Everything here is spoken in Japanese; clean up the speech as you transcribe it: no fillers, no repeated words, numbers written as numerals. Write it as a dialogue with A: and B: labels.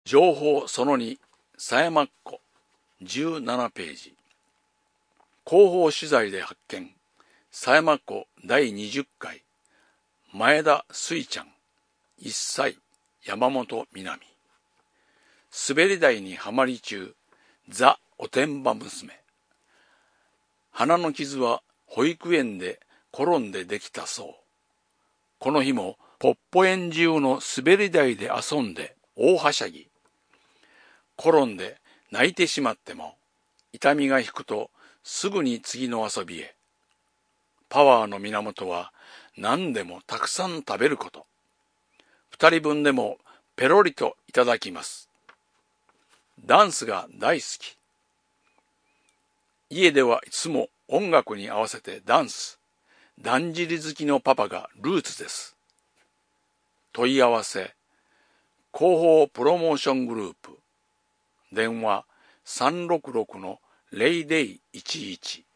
A: 情報その2、狭山っ子、17ページ。広報取材で発見、狭山っ子第20回、前田水ちゃん、1歳、山本みなみ。滑り台にはまり中、ザ・おてんば娘。鼻の傷は保育園で転んでできたそう。この日もポッポ園中の滑り台で遊んで大はしゃぎ。転んで泣いてしまっても、痛みが引くとすぐに次の遊びへ。パワーの源は何でもたくさん食べること。2人分でもペロリといただきます。ダンスが大好き。家ではいつも音楽に合わせてダンス。だんじり好きのパパがルーツです。問い合わせ、広報プロモーショングループ。電話366-0011